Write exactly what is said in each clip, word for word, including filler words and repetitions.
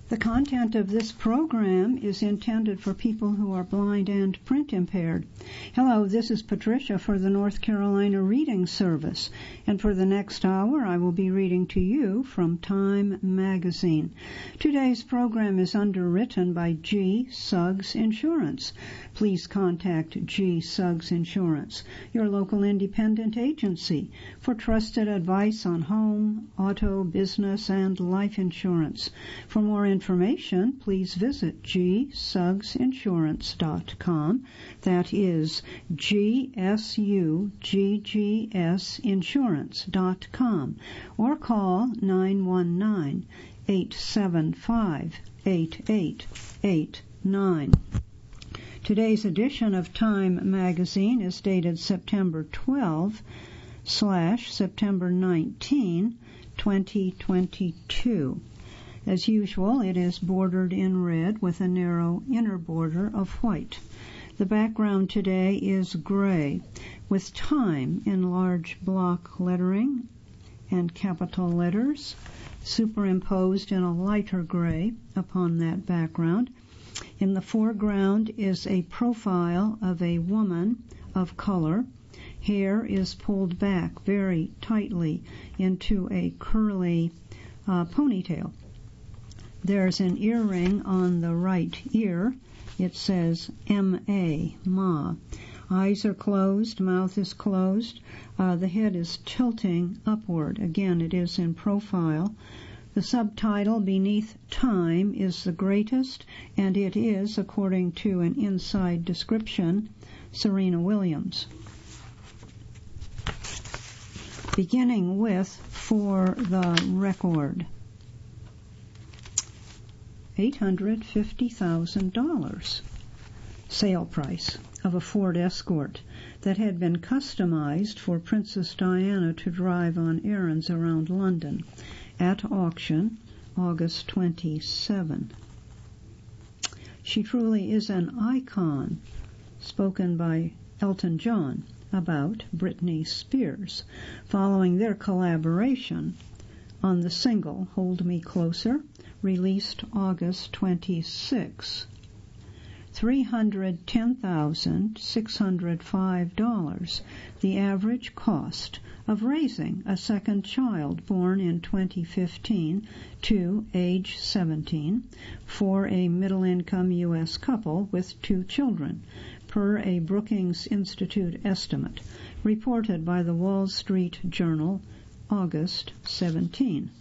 The content of this program is intended for people who are blind and print impaired. Hello, this is Patricia for the North Carolina Reading Service, and for the next hour I will be reading to you from Time Magazine. Today's program is underwritten by G. Suggs Insurance. Please contact G. Suggs Insurance, your local independent agency, for trusted advice on home, auto, business, and life insurance. For more information, please visit g suggs insurance dot com. That is G S U G G S insurance dot com, or call nine one nine, eight seven five, eight eight eight nine. Today's edition of Time Magazine is dated September twelfth slash September nineteenth, twenty twenty-two. As usual, it is bordered in red with a narrow inner border of white. The background today is gray, with Time in large block lettering and capital letters superimposed in a lighter gray upon that background. In the foreground is a profile of a woman of color. Hair is pulled back very tightly into a curly uh, ponytail. There's an earring on the right ear. It says M A, Ma. Eyes are closed, mouth is closed. Uh, the head is tilting upward. Again, it is in profile. The subtitle beneath Time is the greatest, and it is, according to an inside description, Serena Williams. Beginning with For the Record. eight hundred fifty thousand dollars sale price of a Ford Escort that had been customized for Princess Diana to drive on errands around London, at auction August twenty-seventh. She truly is an icon, spoken by Elton John about Britney Spears, following their collaboration on the single Hold Me Closer, released August twenty-sixth. three hundred ten thousand six hundred five dollars, the average cost of raising a second child born in twenty fifteen to age seventeen for a middle-income U S couple with two children, per a Brookings Institute estimate, reported by the Wall Street Journal, August seventeenth.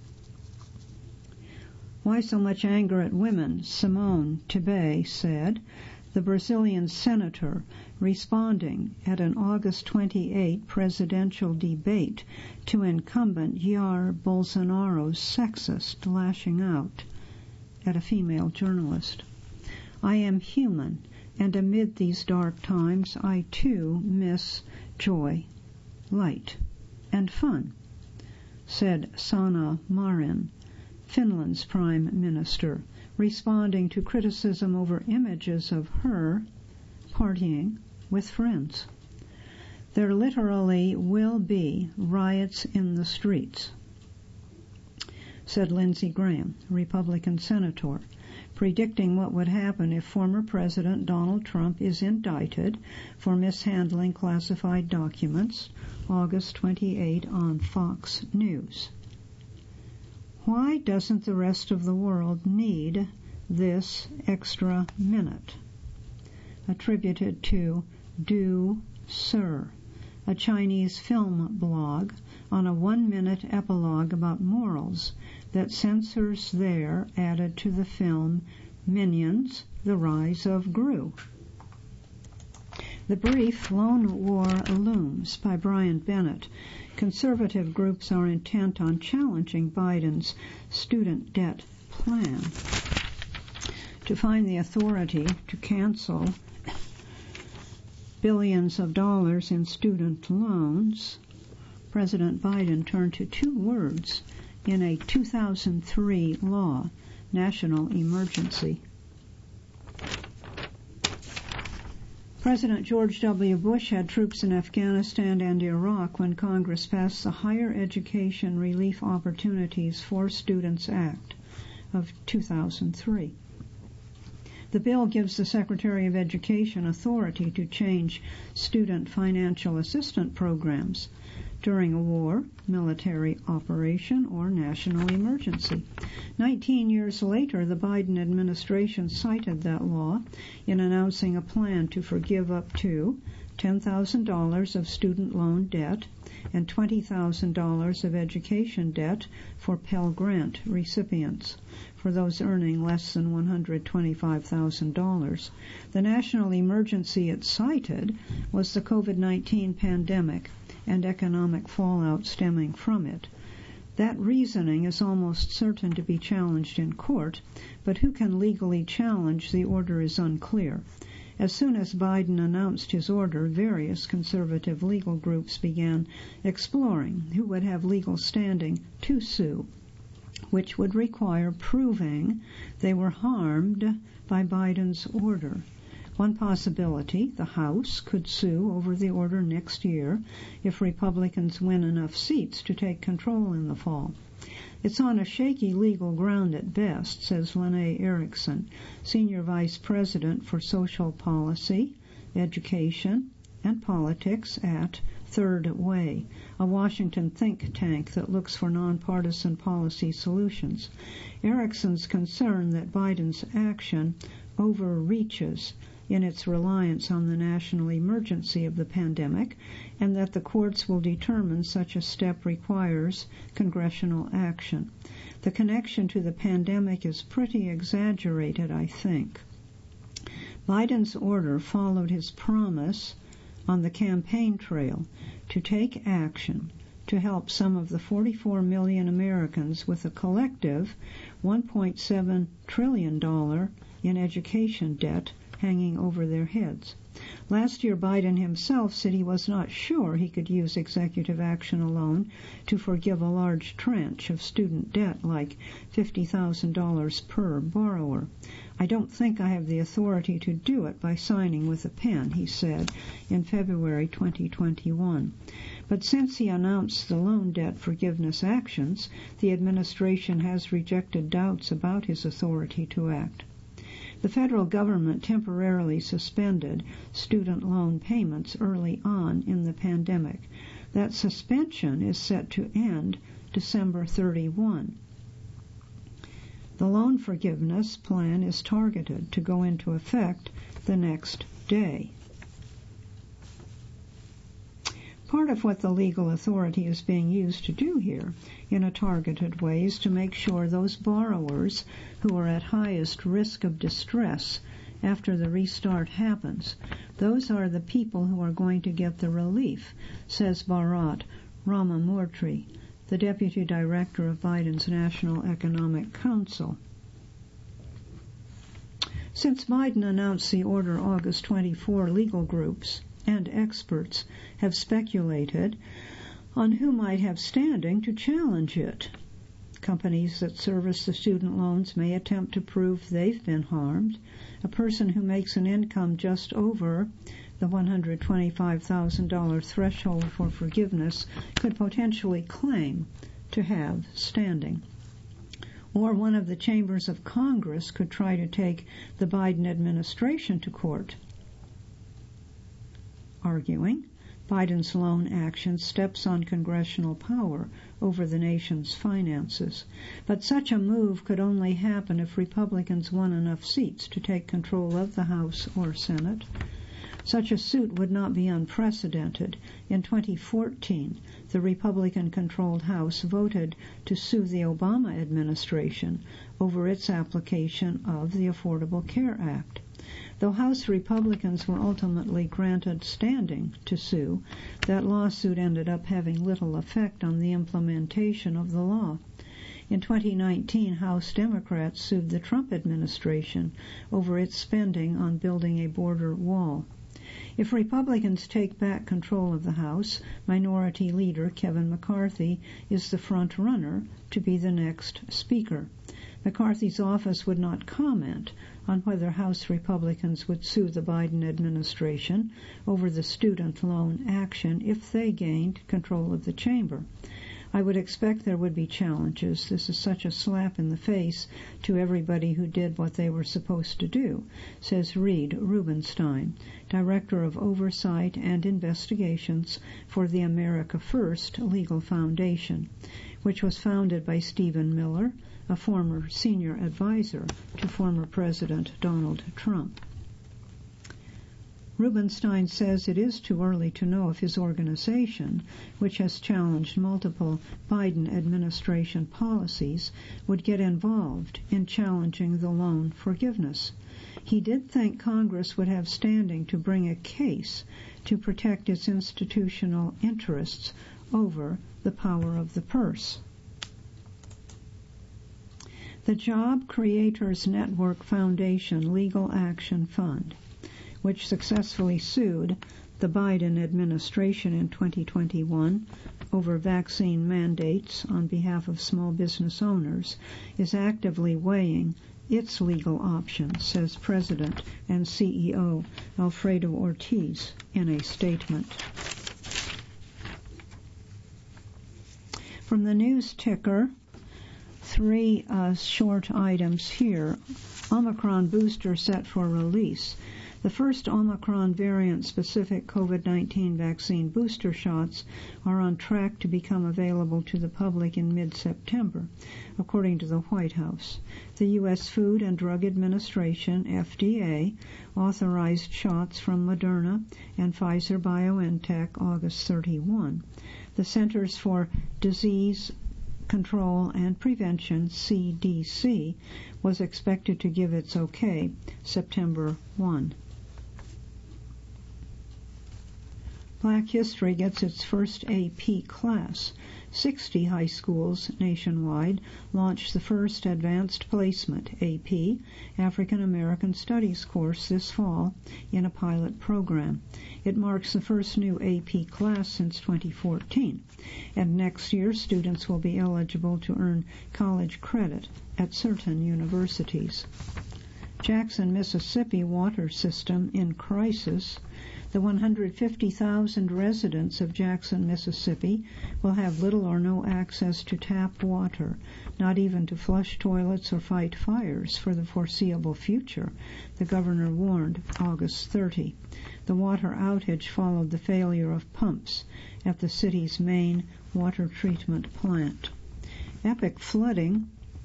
Why so much anger at women? Simone Tebet said, the Brazilian senator, responding at an August twenty-eighth presidential debate to incumbent Jair Bolsonaro's sexist lashing out at a female journalist. I am human, and amid these dark times I too miss joy, light, and fun, said Sanna Marin, Finland's prime minister, responding to criticism over images of her partying with friends. There literally will be riots in the streets, said Lindsey Graham, Republican senator, predicting what would happen if former President Donald Trump is indicted for mishandling classified documents, August twenty-eighth on Fox News. Why doesn't the rest of the world need this extra minute? Attributed to Do Sir, a Chinese film blog on a one-minute epilogue about morals that censors there added to the film Minions, The Rise of Gru. The brief Lone War Looms by Brian Bennett. Conservative groups are intent on challenging Biden's student debt plan. To find the authority to cancel billions of dollars in student loans, President Biden turned to two words in a two thousand three law, national emergency. President George W. Bush had troops in Afghanistan and Iraq when Congress passed the Higher Education Relief Opportunities for Students Act, of two thousand three. The bill gives the Secretary of Education authority to change student financial assistance programs during a war, military operation, or national emergency. Nineteen years later, the Biden administration cited that law in announcing a plan to forgive up to ten thousand dollars of student loan debt and twenty thousand dollars of education debt for Pell Grant recipients, for those earning less than one hundred twenty-five thousand dollars. The national emergency it cited was the COVID nineteen pandemic and economic fallout stemming from it. That reasoning is almost certain to be challenged in court, but who can legally challenge the order is unclear. As soon as Biden announced his order, various conservative legal groups began exploring who would have legal standing to sue, which would require proving they were harmed by Biden's order. One possibility, the House could sue over the order next year if Republicans win enough seats to take control in the fall. It's on a shaky legal ground at best, says Lene Erickson, Senior Vice President for Social Policy, Education, and Politics at Third Way, a Washington think tank that looks for nonpartisan policy solutions. Erickson's concerned that Biden's action overreaches in its reliance on the national emergency of the pandemic, and that the courts will determine such a step requires congressional action. The connection to the pandemic is pretty exaggerated, I think. Biden's order followed his promise on the campaign trail to take action to help some of the forty-four million Americans with a collective one point seven trillion dollars in education debt hanging over their heads. Last year, Biden himself said he was not sure he could use executive action alone to forgive a large tranche of student debt, like fifty thousand dollars per borrower. I don't think I have the authority to do it by signing with a pen, he said in February twenty twenty-one. But since he announced the loan debt forgiveness actions, the administration has rejected doubts about his authority to act. The federal government temporarily suspended student loan payments early on in the pandemic. That suspension is set to end December thirty-first. The loan forgiveness plan is targeted to go into effect the next day. Part of what the legal authority is being used to do here in a targeted way is to make sure those borrowers who are at highest risk of distress after the restart happens, those are the people who are going to get the relief, says Bharat Ramamurthy, the Deputy Director of Biden's National Economic Council. Since Biden announced the order August twenty-fourth, legal groups and experts have speculated on who might have standing to challenge it. Companies that service the student loans may attempt to prove they've been harmed. A person who makes an income just over the one hundred twenty-five thousand dollars threshold for forgiveness could potentially claim to have standing. Or one of the chambers of Congress could try to take the Biden administration to court, arguing Biden's loan action steps on congressional power over the nation's finances. But such a move could only happen if Republicans won enough seats to take control of the House or Senate. Such a suit would not be unprecedented. In twenty fourteen, the Republican-controlled House voted to sue the Obama administration over its application of the Affordable Care Act. Though House Republicans were ultimately granted standing to sue, that lawsuit ended up having little effect on the implementation of the law. In twenty nineteen, House Democrats sued the Trump administration over its spending on building a border wall. If Republicans take back control of the House, Minority Leader Kevin McCarthy is the front runner to be the next Speaker. McCarthy's office would not comment on whether House Republicans would sue the Biden administration over the student loan action if they gained control of the chamber. I would expect there would be challenges. This is such a slap in the face to everybody who did what they were supposed to do, says Reed Rubenstein, Director of Oversight and Investigations for the America First Legal Foundation, which was founded by Stephen Miller, a former senior advisor to former President Donald Trump. Rubenstein says it is too early to know if his organization, which has challenged multiple Biden administration policies, would get involved in challenging the loan forgiveness. He did think Congress would have standing to bring a case to protect its institutional interests over the power of the purse. The Job Creators Network Foundation Legal Action Fund, which successfully sued the Biden administration in twenty twenty-one over vaccine mandates on behalf of small business owners, is actively weighing its legal options, says President and C E O Alfredo Ortiz in a statement. From the news ticker, three uh, short items here. Omicron booster set for release. The first Omicron variant-specific COVID nineteen vaccine booster shots are on track to become available to the public in mid-September, according to the White House. The U S Food and Drug Administration, F D A, authorized shots from Moderna and Pfizer-BioNTech August thirty-first. The Centers for Disease Control and Prevention, C D C, was expected to give its okay September first. Black History gets its first A P class. sixty high schools nationwide launched the first Advanced Placement, A P, African American Studies course this fall in a pilot program. It marks the first new A P class since twenty fourteen, and next year students will be eligible to earn college credit at certain universities. Jackson, Mississippi water system in crisis. The one hundred fifty thousand residents of Jackson, Mississippi will have little or no access to tap water, not even to flush toilets or fight fires for the foreseeable future, the governor warned August thirtieth. The water outage followed the failure of pumps at the city's main water treatment plant. Epic flooding.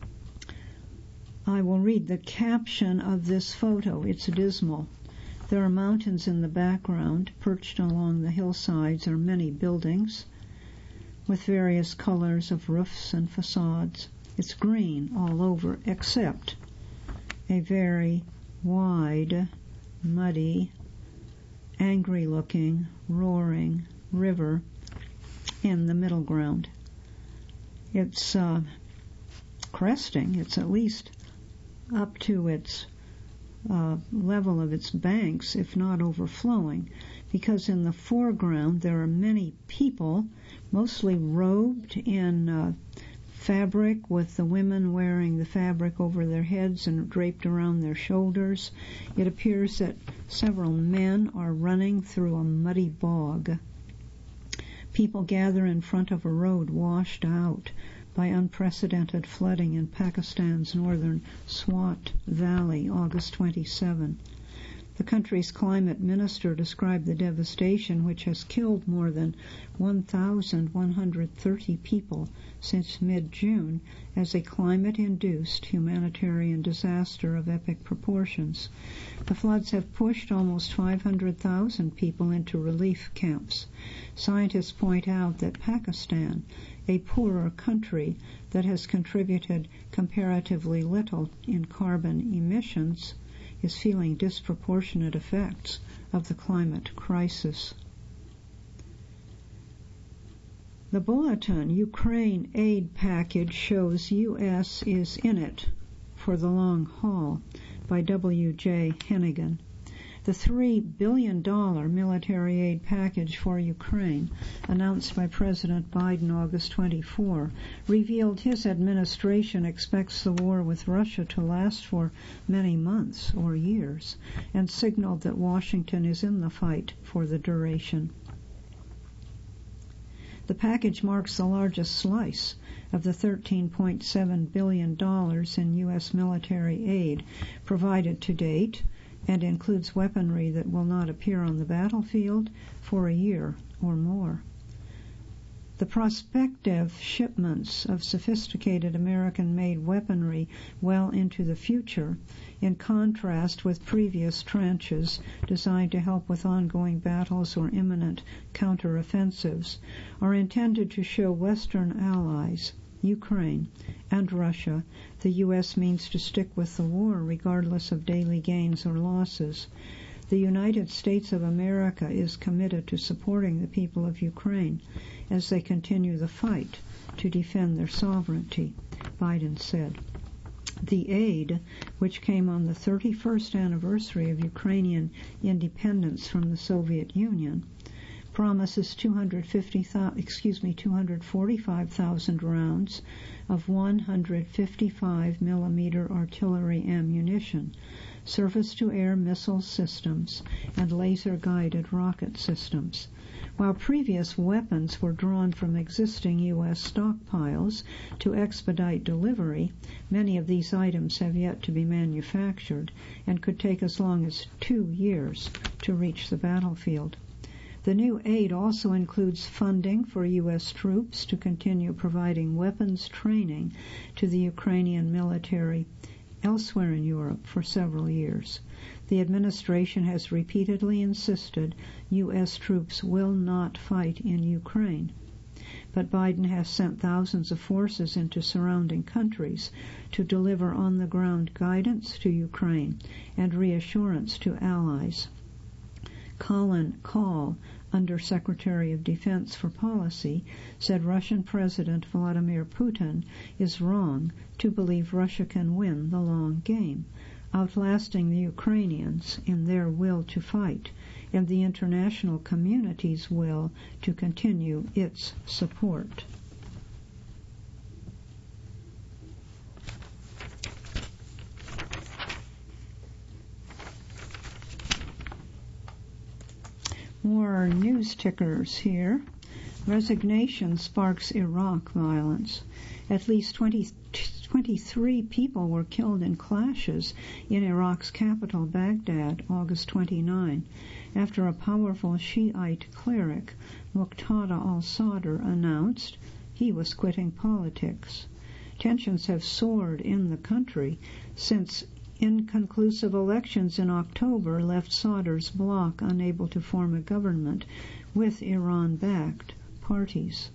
I will read the caption of this photo. It's dismal. There are mountains in the background. Perched along the hillsides are many buildings with various colors of roofs and facades. It's green all over except a very wide, muddy, angry-looking, roaring river in the middle ground. It's uh, cresting. It's at least up to its Uh, level of its banks, if not overflowing, because in the foreground there are many people, mostly robed in uh, fabric, with the women wearing the fabric over their heads and draped around their shoulders. It appears that several men are running through a muddy bog. People gather in front of a road washed out by unprecedented flooding in Pakistan's northern Swat Valley, August twenty-seventh. The country's climate minister described the devastation, which has killed more than one thousand one hundred thirty people since mid-June, as a climate-induced humanitarian disaster of epic proportions. The floods have pushed almost five hundred thousand people into relief camps. Scientists point out that Pakistan, a poorer country that has contributed comparatively little in carbon emissions, is feeling disproportionate effects of the climate crisis. The Bulletin, Ukraine aid package shows U S is in it for the long haul, by W J Hennigan. The three billion dollars military aid package for Ukraine, announced by President Biden August twenty-fourth, revealed his administration expects the war with Russia to last for many months or years, and signaled that Washington is in the fight for the duration. The package marks the largest slice of the thirteen point seven billion dollars in U S military aid provided to date, and includes weaponry that will not appear on the battlefield for a year or more. The prospective shipments of sophisticated American-made weaponry well into the future, in contrast with previous tranches designed to help with ongoing battles or imminent counteroffensives, are intended to show Western allies, Ukraine, and Russia, the U S means to stick with the war regardless of daily gains or losses. The United States of America is committed to supporting the people of Ukraine as they continue the fight to defend their sovereignty, Biden said. The aid, which came on the thirty-first anniversary of Ukrainian independence from the Soviet Union, promises two hundred fifty thousand, excuse me, two hundred forty-five thousand rounds of one hundred fifty-five millimeter artillery ammunition, surface-to-air missile systems, and laser-guided rocket systems. While previous weapons were drawn from existing U S stockpiles to expedite delivery, many of these items have yet to be manufactured and could take as long as two years to reach the battlefield. The new aid also includes funding for U S troops to continue providing weapons training to the Ukrainian military elsewhere in Europe for several years. The administration has repeatedly insisted U S troops will not fight in Ukraine, but Biden has sent thousands of forces into surrounding countries to deliver on-the-ground guidance to Ukraine and reassurance to allies. Colin Kahl, Under-Secretary of Defense for Policy, said Russian President Vladimir Putin is wrong to believe Russia can win the long game, outlasting the Ukrainians in their will to fight and the international community's will to continue its support. More news tickers here. Resignation sparks Iraq violence. At least twenty, twenty-three people were killed in clashes in Iraq's capital, Baghdad, August twenty-ninth, after a powerful Shiite cleric, Muqtada al-Sadr, announced he was quitting politics. Tensions have soared in the country since inconclusive elections in October left Sadr's bloc unable to form a government with Iran-backed parties.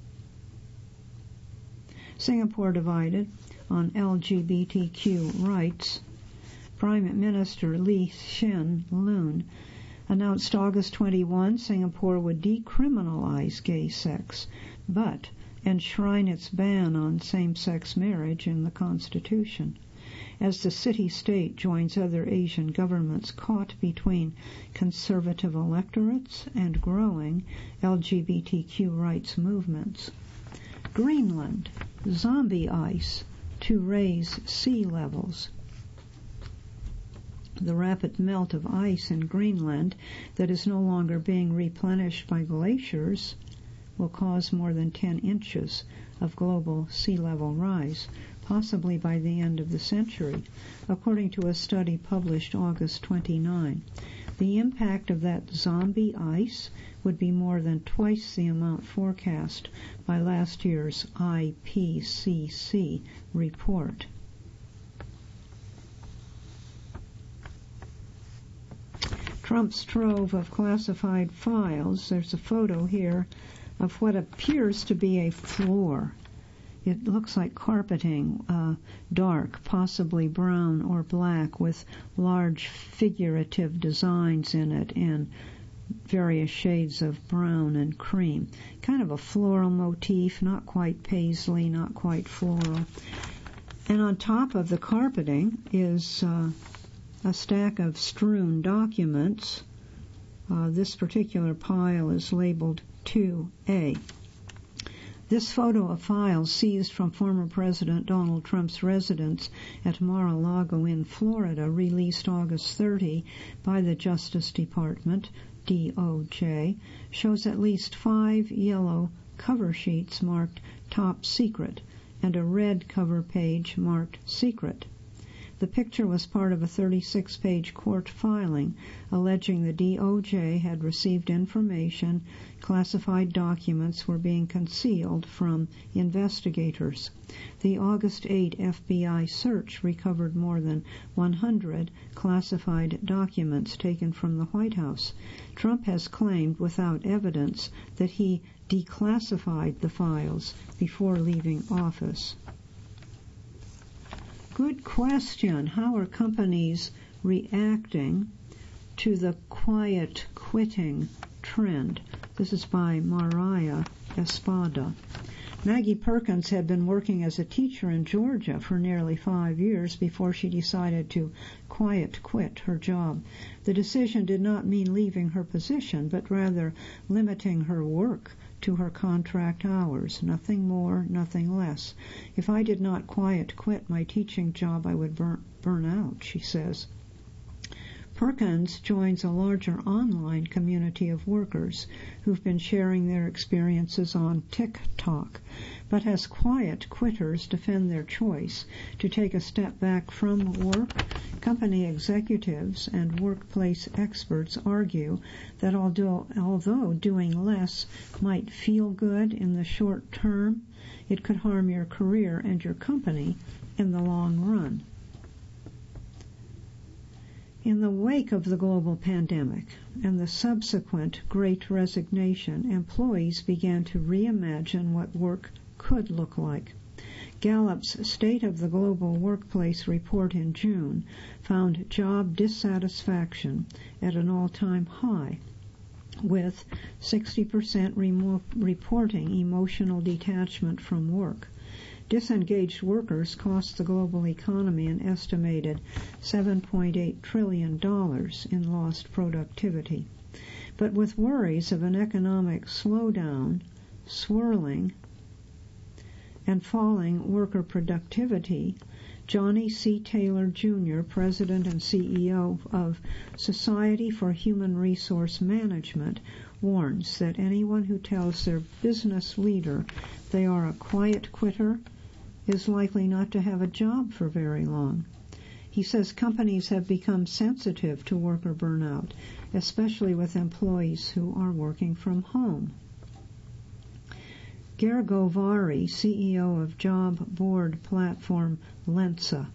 Singapore divided on L G B T Q rights. Prime Minister Lee Hsien Loong announced August twenty-first Singapore would decriminalize gay sex, but enshrine its ban on same-sex marriage in the Constitution. As the city-state joins other Asian governments caught between conservative electorates and growing L G B T Q rights movements. Greenland, zombie ice to raise sea levels. The rapid melt of ice in Greenland that is no longer being replenished by glaciers will cause more than ten inches of global sea level rise, possibly by the end of the century, according to a study published August twenty-ninth. The impact of that zombie ice would be more than twice the amount forecast by last year's I P C C report. Trump's trove of classified files. There's a photo here of what appears to be a floor. It looks like carpeting, uh, dark, possibly brown or black, with large figurative designs in it in various shades of brown and cream. Kind of a floral motif, not quite paisley, not quite floral. And on top of the carpeting is uh, a stack of strewn documents. Uh, this particular pile is labeled two A. This photo of files seized from former President Donald Trump's residence at Mar-a-Lago in Florida, released August thirtieth by the Justice Department, D O J, shows at least five yellow cover sheets marked Top Secret and a red cover page marked Secret. The picture was part of a thirty-six page court filing alleging the D O J had received information classified documents were being concealed from investigators. The August eighth F B I search recovered more than one hundred classified documents taken from the White House. Trump has claimed without evidence that he declassified the files before leaving office. Good question. How are companies reacting to the quiet quitting trend? This is by Mariah Espada. Maggie Perkins had been working as a teacher in Georgia for nearly five years before she decided to quiet quit her job. The decision did not mean leaving her position, but rather limiting her work to her contract hours, nothing more, nothing less. If I did not quiet quit my teaching job, I would burn, burn out, she says. Perkins joins a larger online community of workers who've been sharing their experiences on TikTok. But as quiet quitters defend their choice to take a step back from work, company executives and workplace experts argue that although, although doing less might feel good in the short term, it could harm your career and your company in the long run. In the wake of the global pandemic and the subsequent Great Resignation, employees began to reimagine what work could look like. Gallup's State of the Global Workplace report in June found job dissatisfaction at an all-time high, with sixty percent remo- reporting emotional detachment from work. Disengaged workers cost the global economy an estimated seven point eight trillion dollars in lost productivity. But with worries of an economic slowdown swirling and falling worker productivity, Johnny C. Taylor, Junior, President and C E O of Society for Human Resource Management, warns that anyone who tells their business leader they are a quiet quitter is likely not to have a job for very long. He says companies have become sensitive to worker burnout, especially with employees who are working from home. Gergovari, C E O of job board platform Lensa,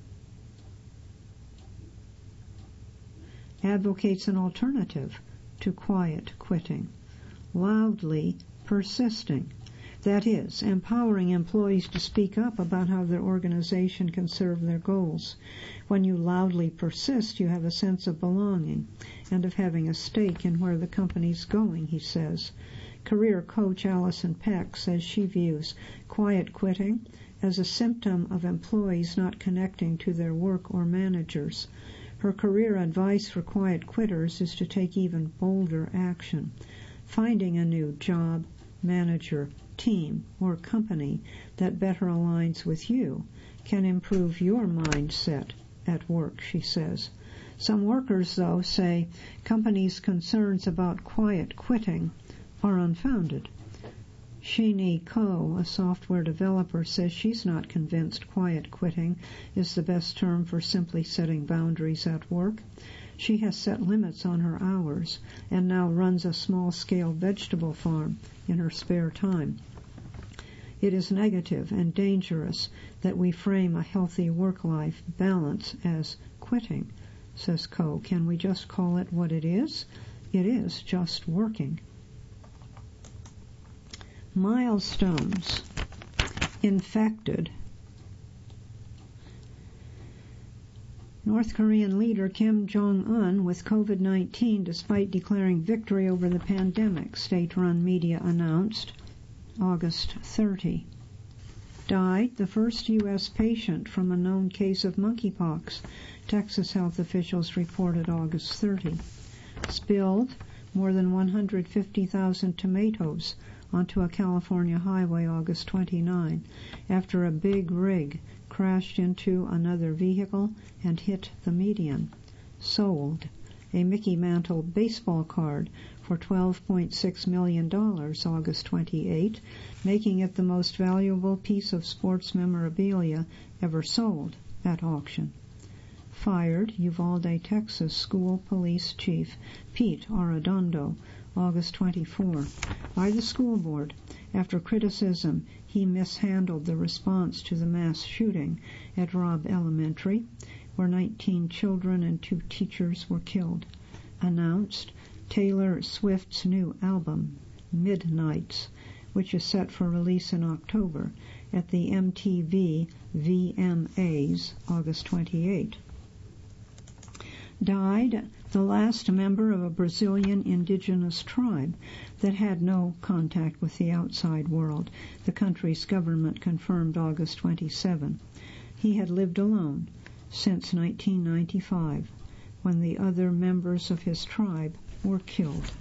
advocates an alternative to quiet quitting, loudly persisting. That is, empowering employees to speak up about how their organization can serve their goals. When you loudly persist, you have a sense of belonging and of having a stake in where the company's going, he says. Career coach Allison Peck says she views quiet quitting as a symptom of employees not connecting to their work or managers. Her career advice for quiet quitters is to take even bolder action. Finding a new job, manager, team, or company that better aligns with you can improve your mindset at work, she says. Some workers, though, say companies' concerns about quiet quitting are unfounded. Sheenie Ko, a software developer, says she's not convinced quiet quitting is the best term for simply setting boundaries at work. She has set limits on her hours and now runs a small-scale vegetable farm in her spare time. It is negative and dangerous that we frame a healthy work-life balance as quitting, says Ko. Can we just call it what it is? It is just working. Milestones. Infected. North Korean leader Kim Jong-un with COVID nineteen despite declaring victory over the pandemic, state-run media announced August thirtieth. Died the first U S patient from a known case of monkeypox, Texas health officials reported August thirtieth. Spilled more than one hundred fifty thousand tomatoes onto a California highway August twenty-ninth after a big rig crashed into another vehicle and hit the median. Sold. a Mickey Mantle baseball card for twelve point six million dollars August twenty-eighth, making it the most valuable piece of sports memorabilia ever sold at auction. Fired, Uvalde, Texas School Police Chief Pete Arredondo, August twenty-fourth, by the school board after criticism he mishandled the response to the mass shooting at Robb Elementary, where nineteen children and two teachers were killed. Announced Taylor Swift's new album, Midnights, which is set for release in October at the M T V V M As, August twenty-eighth. Died the last member of a Brazilian indigenous tribe that had no contact with the outside world, the country's government confirmed August twenty-seventh. He had lived alone since nineteen ninety-five, when the other members of his tribe were killed.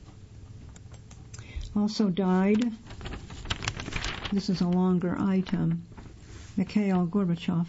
Also died, this is a longer item, Mikhail Gorbachev,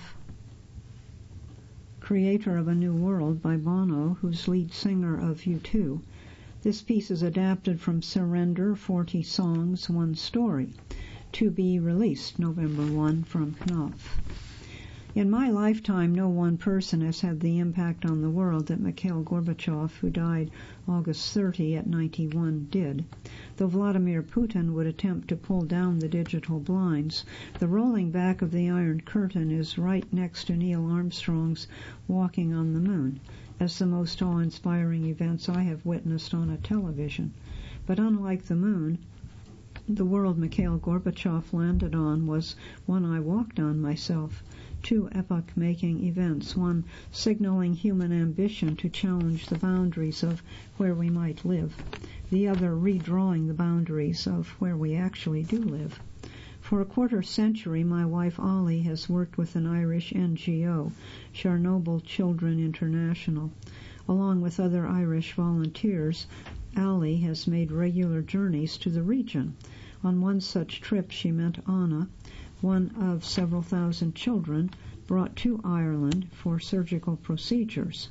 creator of A New World by Bono, who's lead singer of U two. This piece is adapted from Surrender, forty Songs, One Story, to be released November first from Knopf. In my lifetime, no one person has had the impact on the world that Mikhail Gorbachev, who died August thirtieth at ninety-one, did. Though Vladimir Putin would attempt to pull down the digital blinds, the rolling back of the Iron Curtain is right next to Neil Armstrong's walking on the moon, as the most awe-inspiring events I have witnessed on a television. But unlike the moon, the world Mikhail Gorbachev landed on was one I walked on myself. Two epoch-making events, one signaling human ambition to challenge the boundaries of where we might live, the other redrawing the boundaries of where we actually do live. For a quarter century, my wife Ollie has worked with an Irish N G O, Chernobyl Children International. Along with other Irish volunteers, Ollie has made regular journeys to the region. On one such trip, she met Anna, one of several thousand children brought to Ireland for surgical procedures.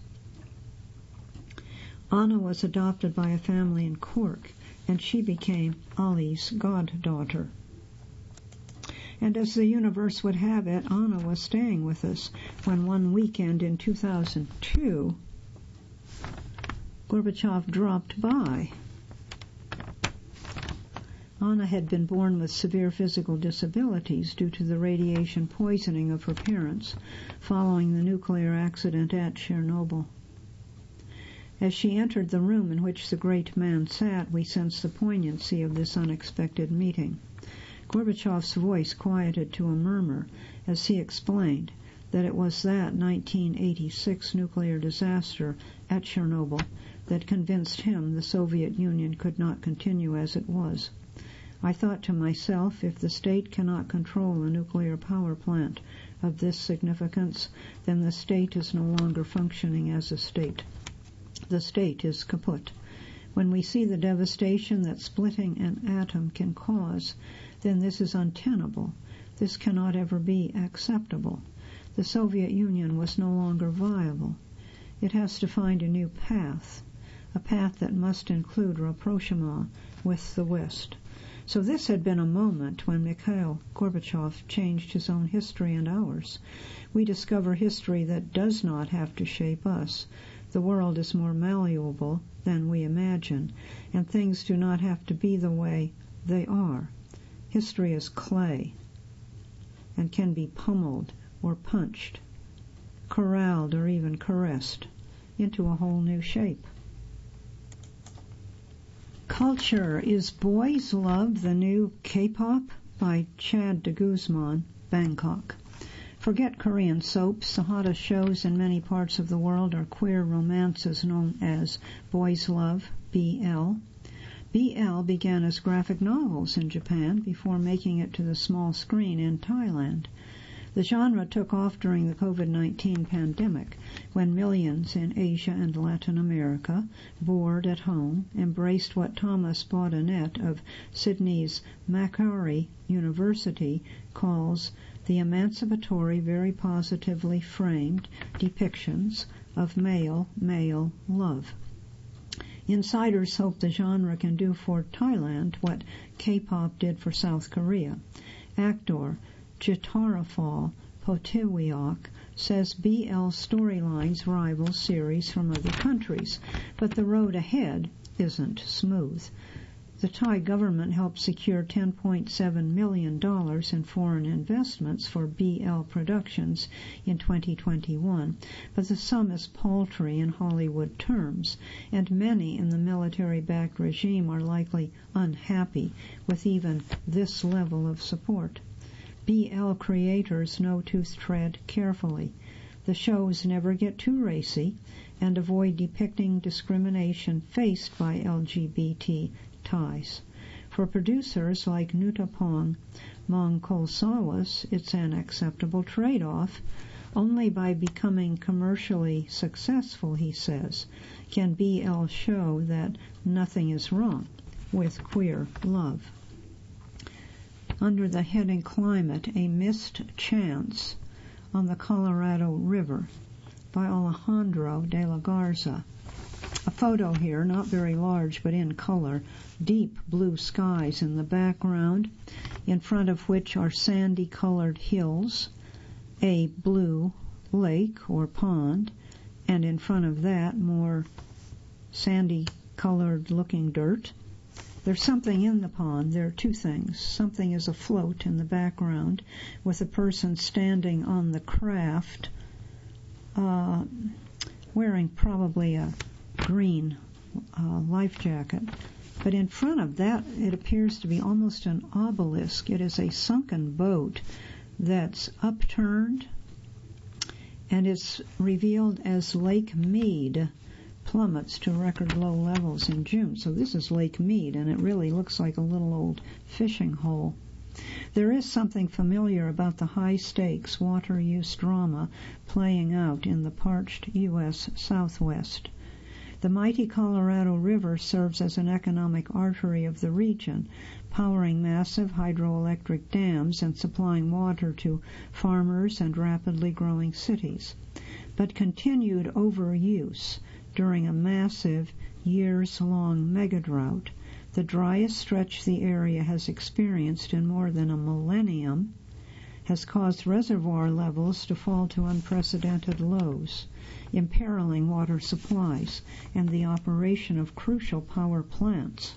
Anna was adopted by a family in Cork, and she became Ollie's goddaughter. And as the universe would have it, Anna was staying with us when one weekend in two thousand two, Gorbachev dropped by. Anna had been born with severe physical disabilities due to the radiation poisoning of her parents following the nuclear accident at Chernobyl. As she entered the room in which the great man sat, we sensed the poignancy of this unexpected meeting. Gorbachev's voice quieted to a murmur as he explained that it was that nineteen eighty-six nuclear disaster at Chernobyl that convinced him the Soviet Union could not continue as it was. I thought to myself, if the state cannot control a nuclear power plant of this significance, then the state is no longer functioning as a state. The state is kaput. When we see the devastation that splitting an atom can cause, then this is untenable. This cannot ever be acceptable. The Soviet Union was no longer viable. It has to find a new path, a path that must include rapprochement with the West. So this had been a moment when Mikhail Gorbachev changed his own history and ours. We discover history that does not have to shape us. The world is more malleable than we imagine, and things do not have to be the way they are. History is clay and can be pummeled or punched, corralled or even caressed into a whole new shape. Culture. Is Boys Love the New K-pop? By Chad de Guzman, Bangkok. Forget Korean soaps. The hottest shows in many parts of the world are queer romances known as Boys Love, B L. B L began as graphic novels in Japan before making it to the small screen in Thailand. The genre took off during the covid nineteen pandemic, when millions in Asia and Latin America, bored at home, embraced what Thomas Baudinet of Sydney's Macquarie University calls the emancipatory, very positively framed depictions of male-male love. Insiders hope the genre can do for Thailand what K-pop did for South Korea. Actor Chitarafal Potiwiak says B L storylines rival series from other countries, but the road ahead isn't smooth. The Thai government helped secure ten point seven million dollars in foreign investments for B L productions in twenty twenty-one, but the sum is paltry in Hollywood terms, and many in the military-backed regime are likely unhappy with even this level of support. B L creators know to tread carefully. The shows never get too racy and avoid depicting discrimination faced by L G B T Thais. For producers like Nutapong Mongkolsawas, it's an acceptable trade-off. Only by becoming commercially successful, he says, can B L show that nothing is wrong with queer love. Under the heading Climate, a Missed Chance on the Colorado River by Alejandro de la Garza. A photo here, not very large but in color, deep blue skies in the background, in front of which are sandy-colored hills, a blue lake or pond, and in front of that more sandy-colored looking dirt. There's something in the pond. There are two things. Something is afloat in the background with a person standing on the craft uh, wearing probably a green uh, life jacket. But in front of that, it appears to be almost an obelisk. It is a sunken boat that's upturned, and it's revealed as Lake Mead plummets to record low levels in June. So this is Lake Mead, and it really looks like a little old fishing hole. There is something familiar about the high-stakes water use drama playing out in the parched U S Southwest. The mighty Colorado River serves as an economic artery of the region, powering massive hydroelectric dams and supplying water to farmers and rapidly growing cities. But continued overuse during a massive, years-long megadrought, the driest stretch the area has experienced in more than a millennium, has caused reservoir levels to fall to unprecedented lows, imperiling water supplies and the operation of crucial power plants.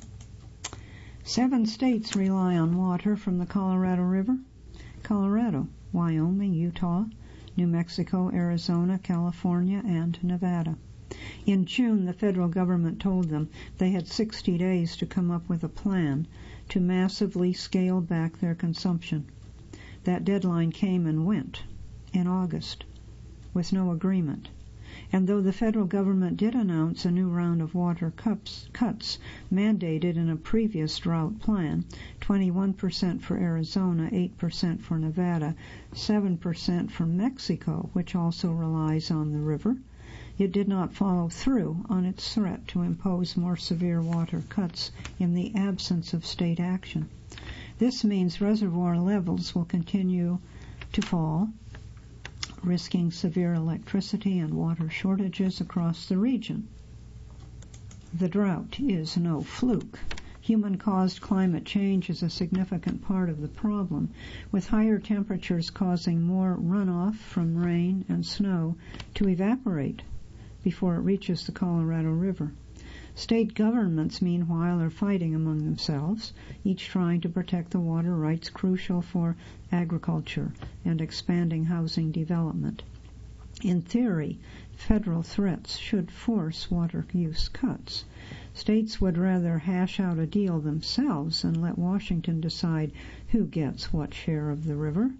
Seven states rely on water from the Colorado River: Colorado, Wyoming, Utah, New Mexico, Arizona, California, and Nevada. In June, the federal government told them they had sixty days to come up with a plan to massively scale back their consumption. That deadline came and went in August with no agreement. And though the federal government did announce a new round of water cuts, cuts mandated in a previous drought plan, twenty-one percent for Arizona, eight percent for Nevada, seven percent for Mexico, which also relies on the river, it did not follow through on its threat to impose more severe water cuts in the absence of state action. This means reservoir levels will continue to fall, risking severe electricity and water shortages across the region. The drought is no fluke. Human-caused climate change is a significant part of the problem, with higher temperatures causing more runoff from rain and snow to evaporate before it reaches the Colorado River. State governments, meanwhile, are fighting among themselves, each trying to protect the water rights crucial for agriculture and expanding housing development. In theory, federal threats should force water use cuts. States would rather hash out a deal themselves and let Washington decide who gets what share of the river.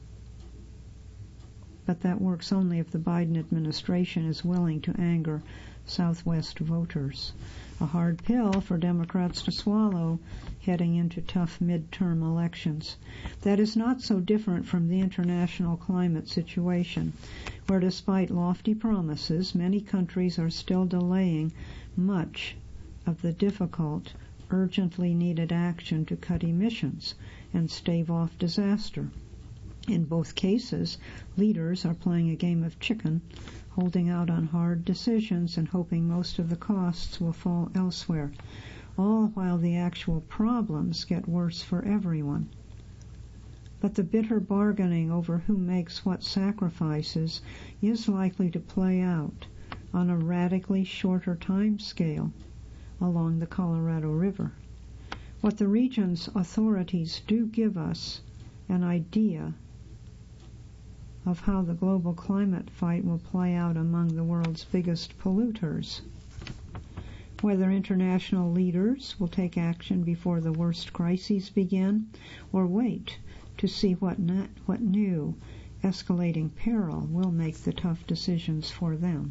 But that works only if the Biden administration is willing to anger Southwest voters. A hard pill for Democrats to swallow heading into tough midterm elections. That is not so different from the international climate situation, where despite lofty promises, many countries are still delaying much of the difficult, urgently needed action to cut emissions and stave off disaster. In both cases, leaders are playing a game of chicken, holding out on hard decisions and hoping most of the costs will fall elsewhere, all while the actual problems get worse for everyone. But the bitter bargaining over who makes what sacrifices is likely to play out on a radically shorter time scale along the Colorado River. What the region's authorities do give us an idea of how the global climate fight will play out among the world's biggest polluters. Whether international leaders will take action before the worst crises begin, or wait to see what, na- what new escalating peril will make the tough decisions for them.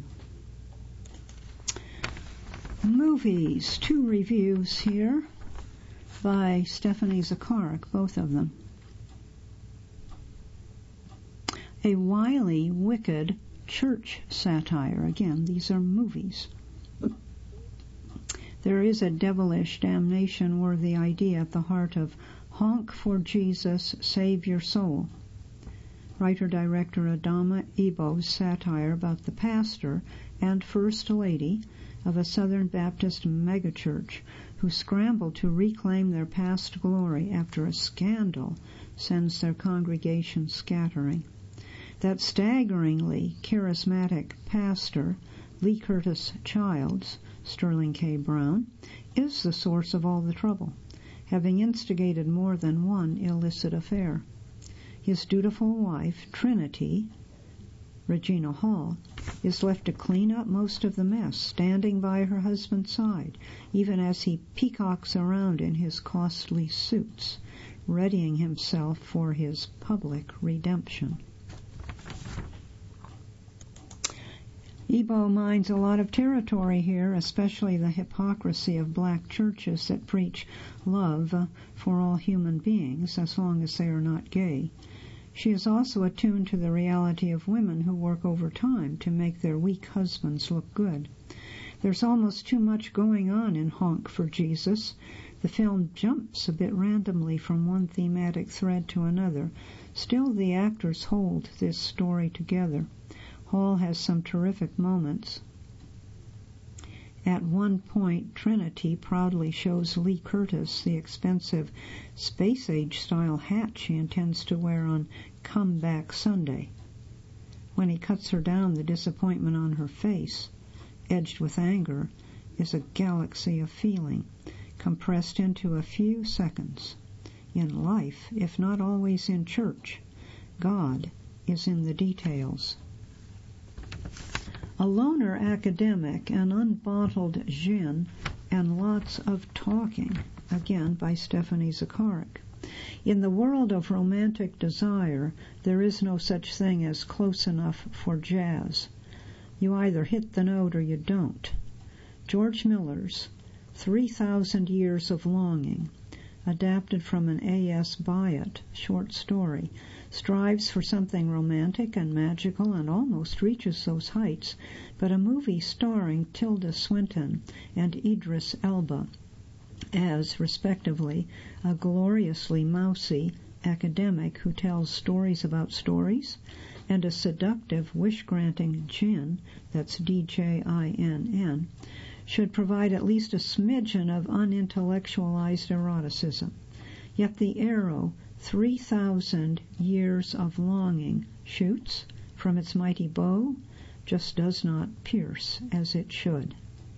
Movies, two reviews here by Stephanie Zacharek, both of them. A wily, wicked church satire. Again, these are movies. There is a devilish, damnation-worthy idea at the heart of Honk for Jesus, Save Your Soul. Writer-director Adama Ebo's satire about the pastor and First Lady of a Southern Baptist megachurch who scrambled to reclaim their past glory after a scandal sends their congregation scattering. That staggeringly charismatic pastor, Lee Curtis Childs, Sterling K. Brown, is the source of all the trouble, having instigated more than one illicit affair. His dutiful wife, Trinity, Regina Hall, is left to clean up most of the mess, standing by her husband's side, even as he peacocks around in his costly suits, readying himself for his public redemption. Ebo mines a lot of territory here, especially the hypocrisy of black churches that preach love for all human beings as long as they are not gay. She is also attuned to the reality of women who work overtime to make their weak husbands look good. There's almost too much going on in Honk for Jesus. The film jumps a bit randomly from one thematic thread to another. Still, the actors hold this story together. Hall has some terrific moments. At one point, Trinity proudly shows Lee Curtis the expensive space-age-style hat she intends to wear on Comeback Sunday. When he cuts her down, the disappointment on her face, edged with anger, is a galaxy of feeling, compressed into a few seconds. In life, if not always in church, God is in the details. A loner academic, an unbottled gin, and lots of talking, again by Stephanie Zacharek. In the world of romantic desire, there is no such thing as close enough for jazz. You either hit the note or you don't. George Miller's three thousand Years of Longing, adapted from an A S Byatt short story, strives for something romantic and magical and almost reaches those heights, but a movie starring Tilda Swinton and Idris Elba as, respectively, a gloriously mousy academic who tells stories about stories, and a seductive, wish-granting djinn, that's D J I N N, should provide at least a smidgen of unintellectualized eroticism. Yet the arrow, three thousand Years of Longing, shoots from its mighty bow, just does not pierce as it should.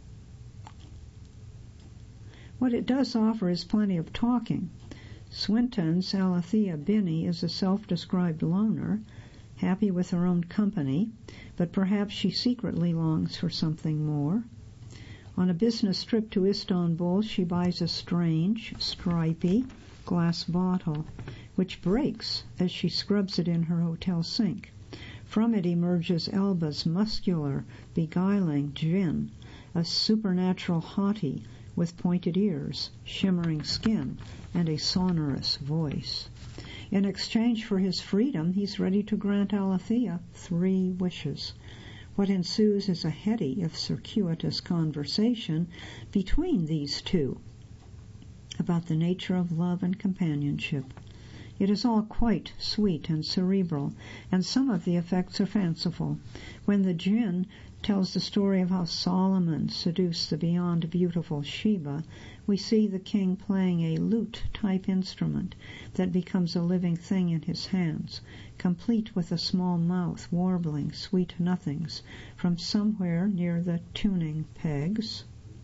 What it does offer is plenty of talking. Swinton's Alethea Binney is a self-described loner, happy with her own company, but perhaps she secretly longs for something more. On a business trip to Istanbul, she buys a strange, stripy glass bottle, which breaks as she scrubs it in her hotel sink. From it emerges Elba's muscular, beguiling djinn, a supernatural hottie with pointed ears, shimmering skin, and a sonorous voice. In exchange for his freedom, he's ready to grant Alethea three wishes. What ensues is a heady, if circuitous, conversation between these two about the nature of love and companionship. It is all quite sweet and cerebral, and some of the effects are fanciful. When the jinn tells the story of how Solomon seduced the beyond beautiful Sheba, we see the king playing a lute-type instrument that becomes a living thing in his hands, complete with a small mouth warbling sweet nothings from somewhere near the tuning pegs.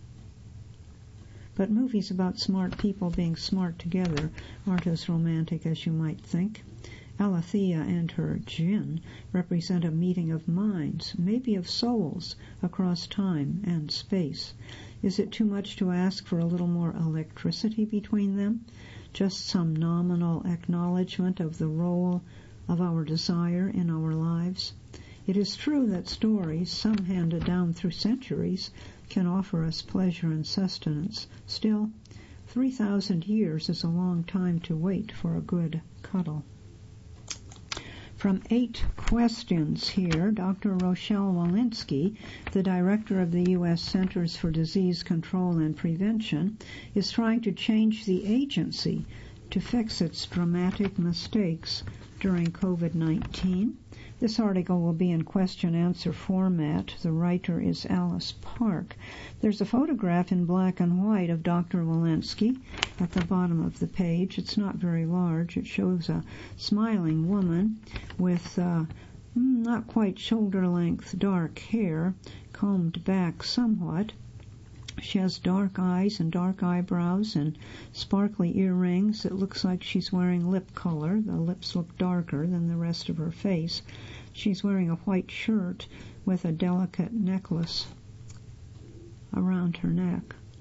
But movies about smart people being smart together aren't as romantic as you might think. Alethea and her jinn represent a meeting of minds, maybe of souls, across time and space. Is it too much to ask for a little more electricity between them? Just some nominal acknowledgement of the role of our desire in our lives? It is true that stories, some handed down through centuries, can offer us pleasure and sustenance. Still, three thousand years is a long time to wait for a good cuddle. From eight questions here, Doctor Rochelle Walensky, the director of the U S Centers for Disease Control and Prevention, is trying to change the agency to fix its dramatic mistakes during COVID nineteen. This article will be in question-answer format. The writer is Alice Park. There's a photograph in black and white of Doctor Walensky at the bottom of the page. It's not very large. It shows a smiling woman with uh, not quite shoulder-length dark hair, combed back somewhat. She has dark eyes and dark eyebrows and sparkly earrings. It looks like she's wearing lip color. The lips look darker than the rest of her face. She's wearing a white shirt with a delicate necklace around her neck.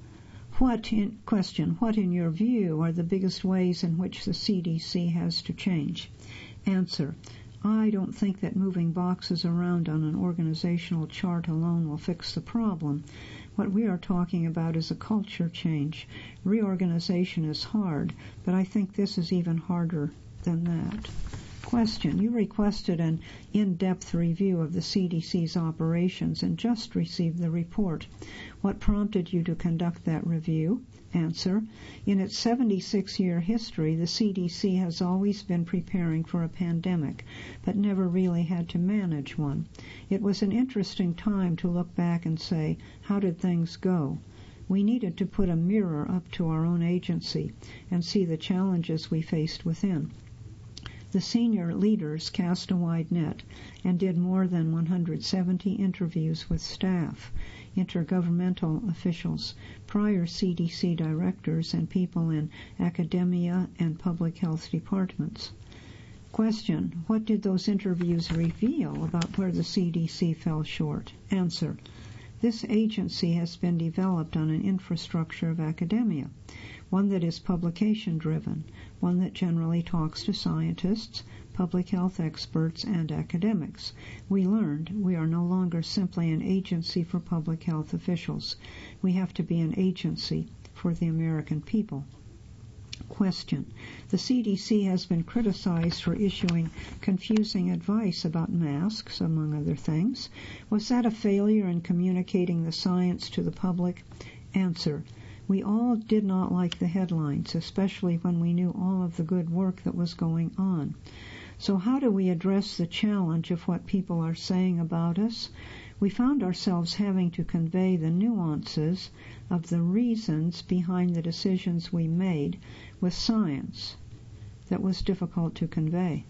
What in, question, what in your view are the biggest ways in which the C D C has to change? Answer. I don't think that moving boxes around on an organizational chart alone will fix the problem. What we are talking about is a culture change. Reorganization is hard, but I think this is even harder than that. Question. You requested an in-depth review of the C D C's operations and just received the report. What prompted you to conduct that review? Answer. In its seventy-six-year history, the C D C has always been preparing for a pandemic, but never really had to manage one. It was an interesting time to look back and say, how did things go? We needed to put a mirror up to our own agency and see the challenges we faced within. The senior leaders cast a wide net and did more than one hundred seventy interviews with staff, intergovernmental officials, prior C D C directors, and people in academia and public health departments. Question. What did those interviews reveal about where the C D C fell short? Answer. This agency has been developed on an infrastructure of academia, one that is publication-driven, one that generally talks to scientists, public health experts, and academics. We learned we are no longer simply an agency for public health officials. We have to be an agency for the American people. Question. The C D C has been criticized for issuing confusing advice about masks, among other things. Was that a failure in communicating the science to the public? Answer. We all did not like the headlines, especially when we knew all of the good work that was going on. So how do we address the challenge of what people are saying about us? We found ourselves having to convey the nuances of the reasons behind the decisions we made with science that was difficult to convey.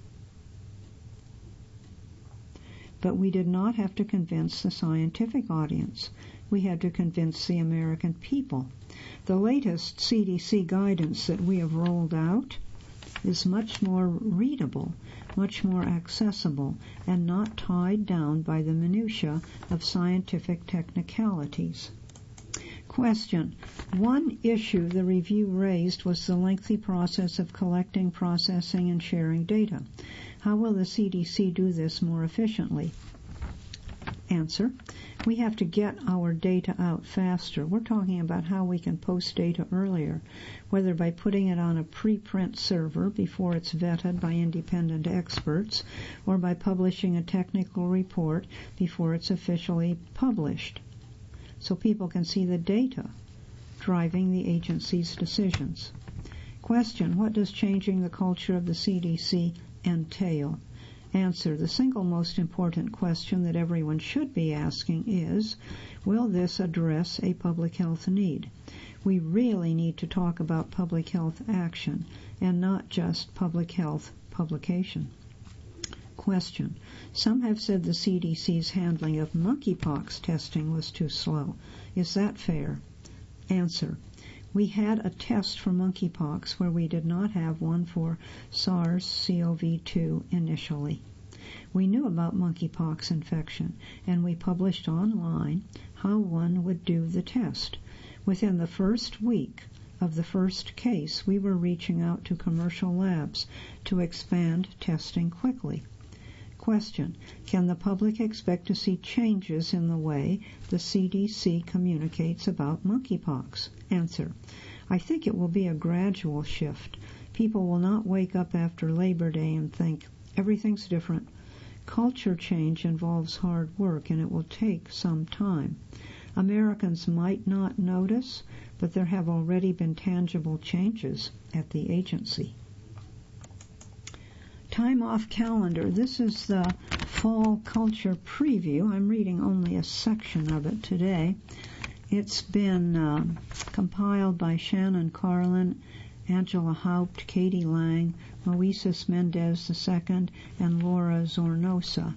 But we did not have to convince the scientific audience. We had to convince the American people. The latest C D C guidance that we have rolled out is much more readable, much more accessible, and not tied down by the minutiae of scientific technicalities. Question. One issue the review raised was the lengthy process of collecting, processing, and sharing data. How will the C D C do this more efficiently? Answer. We have to get our data out faster. We're talking about how we can post data earlier, whether by putting it on a preprint server before it's vetted by independent experts, or by publishing a technical report before it's officially published, so people can see the data driving the agency's decisions. Question, what does changing the culture of the C D C entail? Answer, the single most important question that everyone should be asking is, will this address a public health need? We really need to talk about public health action and not just public health publication. Question, some have said the C D C's handling of monkeypox testing was too slow. Is that fair? Answer, we had a test for monkeypox where we did not have one for SARS-C o V two initially. We knew about monkeypox infection, and we published online how one would do the test. Within the first week of the first case, we were reaching out to commercial labs to expand testing quickly. Question, can the public expect to see changes in the way the C D C communicates about monkeypox? Answer, I think it will be a gradual shift. People will not wake up after Labor Day and think, everything's different. Culture change involves hard work, and it will take some time. Americans might not notice, but there have already been tangible changes at the agency. Time off calendar. This is the fall culture preview. I'm reading only a section of it today. It's been uh, compiled by Shannon Carlin, Angela Haupt, Katie Lang, Moises Mendez the Second, and Laura Zornosa.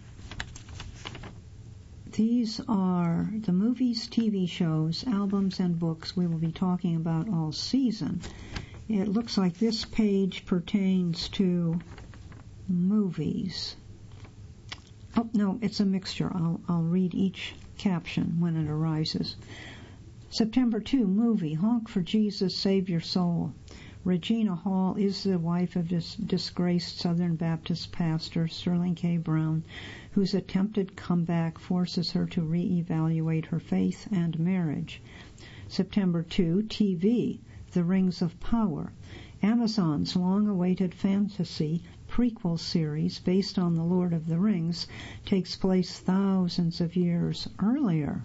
These are the movies, T V shows, albums, and books we will be talking about all season. It looks like this page pertains to movies. Oh, no, it's a mixture. I'll, I'll read each caption when it arises. September second, movie, Honk for Jesus, Save Your Soul. Regina Hall is the wife of dis- disgraced Southern Baptist pastor Sterling K. Brown, whose attempted comeback forces her to reevaluate her faith and marriage. September second, T V, The Rings of Power. Amazon's long-awaited fantasy prequel series based on The Lord of the Rings takes place thousands of years earlier,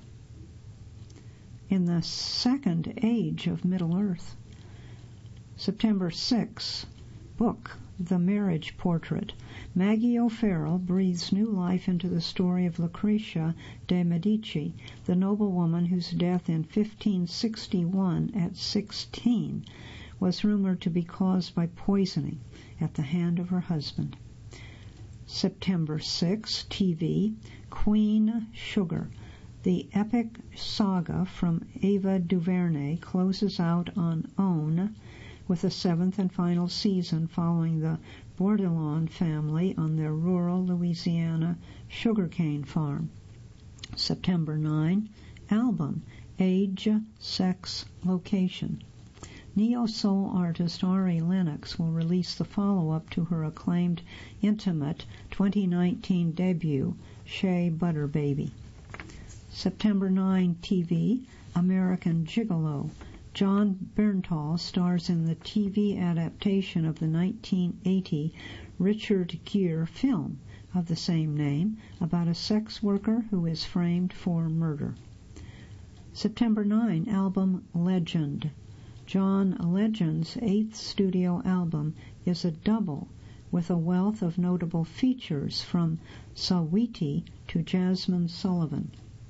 in the second age of Middle-earth. September sixth, book, The Marriage Portrait. Maggie O'Farrell breathes new life into the story of Lucretia de Medici, the noblewoman whose death in fifteen sixty-one at sixteen was rumored to be caused by poisoning at the hand of her husband. September sixth, T V, Queen Sugar. The epic saga from Ava DuVernay closes out on OWN with a seventh and final season following the Bourdillon family on their rural Louisiana sugarcane farm. September ninth, album, Age, Sex, Location. Neo-soul artist Ari Lennox will release the follow-up to her acclaimed intimate twenty nineteen debut, Shea Butter Baby. September ninth, T V, American Gigolo. John Berntal stars in the T V adaptation of the nineteen eighty Richard Gere film of the same name about a sex worker who is framed for murder. September ninth, album Legend. John Legend's eighth studio album is a double with a wealth of notable features from Saweetie to Jasmine Sullivan.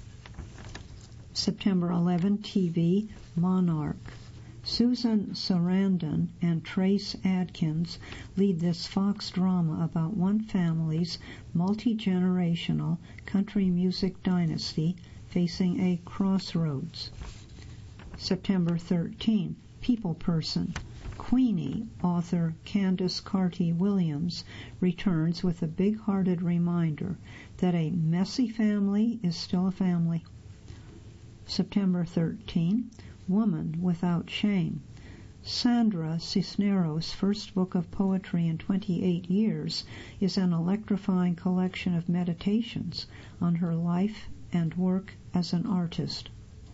September eleventh, T V, Monarch. Susan Sarandon and Trace Adkins lead this Fox drama about one family's multi-generational country music dynasty facing a crossroads. September thirteenth, People Person. Queenie author Candace Carty-Williams returns with a big-hearted reminder that a messy family is still a family. September thirteenth, Woman Without Shame. Sandra Cisneros' first book of poetry in twenty-eight years is an electrifying collection of meditations on her life and work as an artist.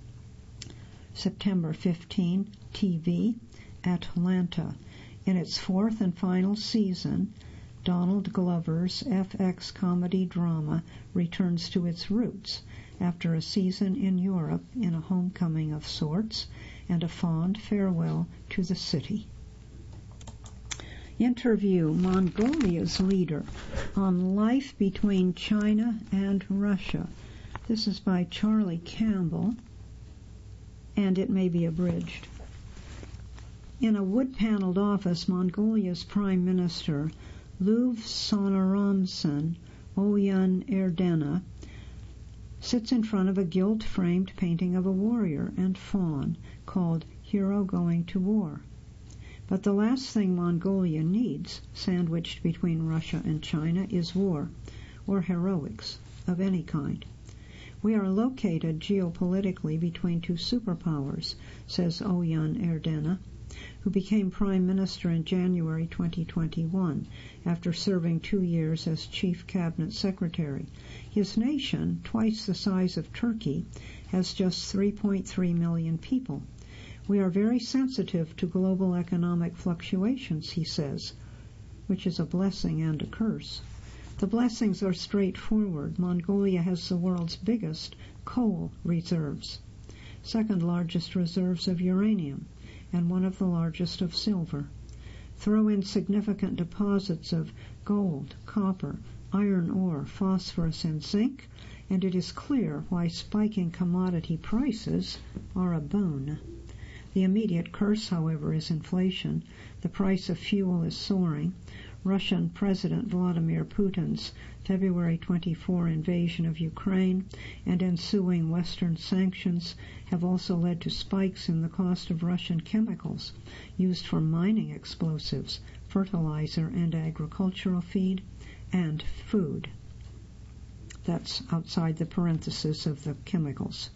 September fifteenth, T V, Atlanta. In its fourth and final season, Donald Glover's F X comedy drama returns to its roots after a season in Europe in a homecoming of sorts and a fond farewell to the city. Interview Mongolia's leader on life between China and Russia. This is by Charlie Campbell, and it may be abridged. In a wood-paneled office, Mongolia's Prime Minister, Luv Sonoramsan Oyan Erdena, sits in front of a gilt-framed painting of a warrior and faun called Hero Going to War. But the last thing Mongolia needs, sandwiched between Russia and China, is war, or heroics of any kind. We are located geopolitically between two superpowers, says Oyan Erdena, who became Prime Minister in January twenty twenty-one after serving two years as Chief Cabinet Secretary. His nation, twice the size of Turkey, has just three point three million people. We are very sensitive to global economic fluctuations, he says, which is a blessing and a curse. The blessings are straightforward. Mongolia has the world's biggest coal reserves, second largest reserves of uranium, and one of the largest of silver. Throw in significant deposits of gold, copper, iron ore, phosphorus, and zinc, and it is clear why spiking commodity prices are a boon. The immediate curse, however, is inflation. The price of fuel is soaring. Russian President Vladimir Putin's February twenty-fourth invasion of Ukraine and ensuing Western sanctions have also led to spikes in the cost of Russian chemicals used for mining explosives, fertilizer and agricultural feed, and food. That's outside the parenthesis of the chemicals.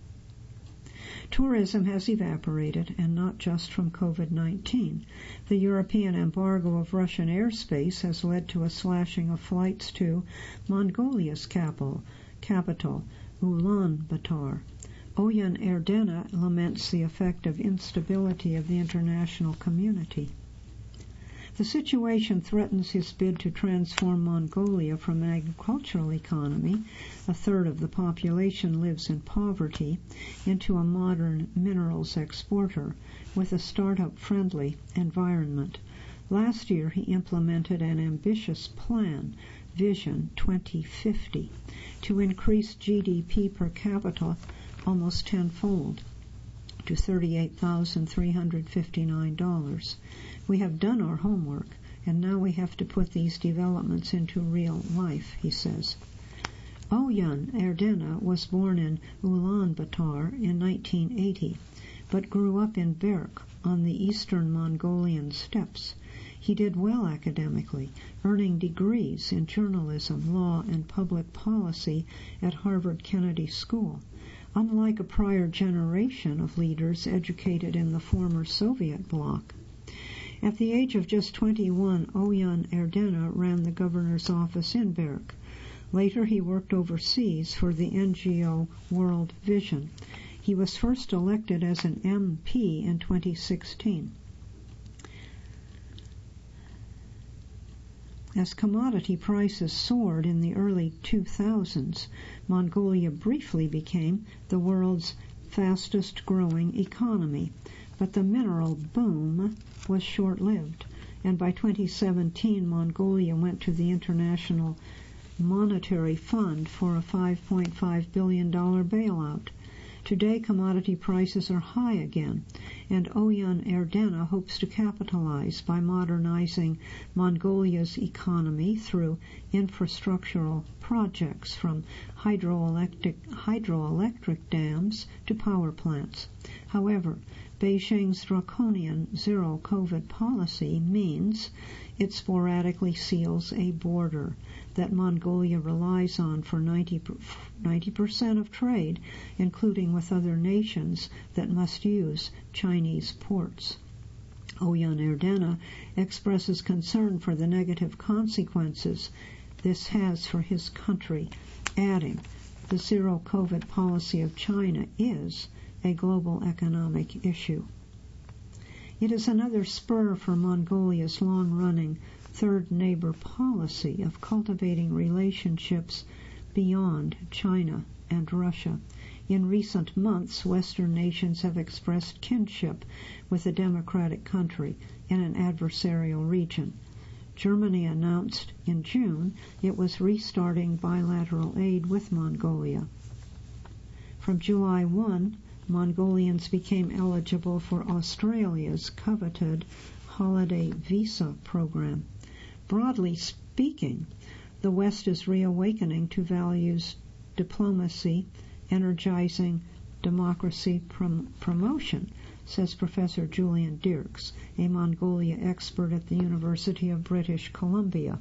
Tourism has evaporated, and not just from covid nineteen. The European embargo of Russian airspace has led to a slashing of flights to Mongolia's capital, capital Ulaanbaatar. Oyan Erdena laments the effect of instability of the international community. The situation threatens his bid to transform Mongolia from an agricultural economy, a third of the population lives in poverty, into a modern minerals exporter with a startup-friendly environment. Last year he implemented an ambitious plan, Vision twenty fifty, to increase G D P per capita almost tenfold to thirty-eight thousand three hundred fifty-nine dollars. We have done our homework, and now we have to put these developments into real life, he says. Oyan Erdena was born in Ulaanbaatar in nineteen eighty, but grew up in Berk on the eastern Mongolian steppes. He did well academically, earning degrees in journalism, law, and public policy at Harvard Kennedy School. Unlike a prior generation of leaders educated in the former Soviet bloc. At the age of just twenty-one, Oyan Erdena ran the governor's office in Berk. Later he worked overseas for the N G O World Vision. He was first elected as an M P in twenty sixteen. As commodity prices soared in the early two thousands, Mongolia briefly became the world's fastest-growing economy. But the mineral boom was short-lived, and by twenty seventeen Mongolia went to the International Monetary Fund for a five point five billion dollars bailout. Today commodity prices are high again, and Oyan Erdena hopes to capitalize by modernizing Mongolia's economy through infrastructural projects from hydroelectric, hydroelectric dams to power plants. However, Beijing's draconian zero-COVID policy means it sporadically seals a border that Mongolia relies on for ninety percent of trade, including with other nations that must use Chinese ports. Oyan Erdena expresses concern for the negative consequences this has for his country, adding, the zero-COVID policy of China is a global economic issue. It is another spur for Mongolia's long-running third neighbor policy of cultivating relationships beyond China and Russia. In recent months, Western nations have expressed kinship with a democratic country in an adversarial region. Germany announced in June it was restarting bilateral aid with Mongolia. From July first, Mongolians became eligible for Australia's coveted holiday visa program. Broadly speaking, the West is reawakening to values diplomacy, energizing democracy prom- promotion, says Professor Julian Dirks, a Mongolia expert at the University of British Columbia.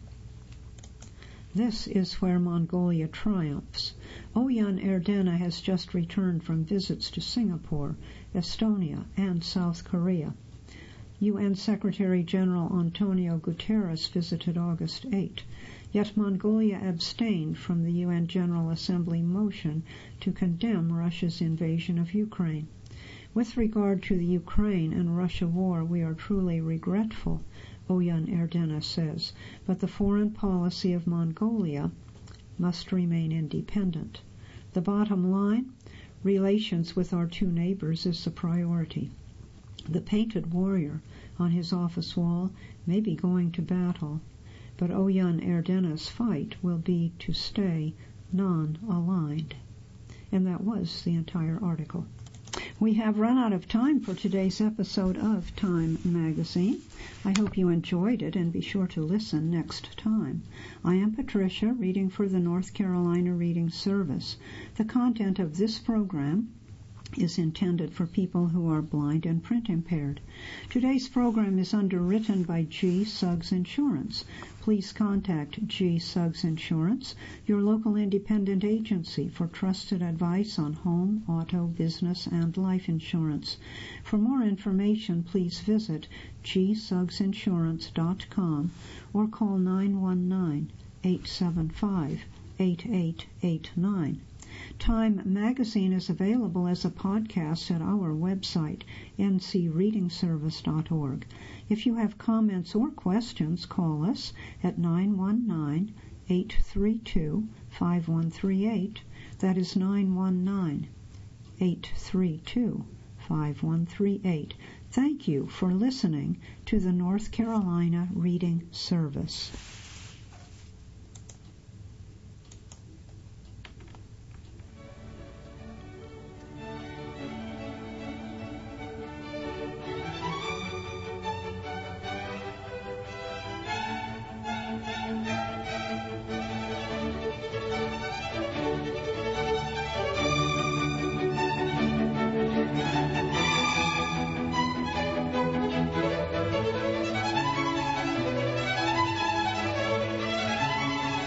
This is where Mongolia triumphs. Oyan Erdene has just returned from visits to Singapore, Estonia, and South Korea. U N Secretary General Antonio Guterres visited August eighth, yet Mongolia abstained from the U N General Assembly motion to condemn Russia's invasion of Ukraine. With regard to the Ukraine and Russia war, we are truly regretful, Oyan Erdene says, but the foreign policy of Mongolia must remain independent. The bottom line, relations with our two neighbors is the priority. The painted warrior on his office wall may be going to battle, but Oyan Erdene's fight will be to stay non-aligned. And that was the entire article. We have run out of time for today's episode of Time Magazine. I hope you enjoyed it, and be sure to listen next time. I am Patricia, reading for the North Carolina Reading Service. The content of this program is intended for people who are blind and print impaired. Today's program is underwritten by G. Suggs Insurance. Please contact G. Suggs Insurance, your local independent agency for trusted advice on home, auto, business, and life insurance. For more information, please visit g suggs insurance dot com or call nine one nine, eight seven five, eight eight eight nine. Time Magazine is available as a podcast at our website, n c reading service dot org. If you have comments or questions, call us at nine one nine, eight three two, five one three eight. That is nine one nine, eight three two, five one three eight. Thank you for listening to the North Carolina Reading Service.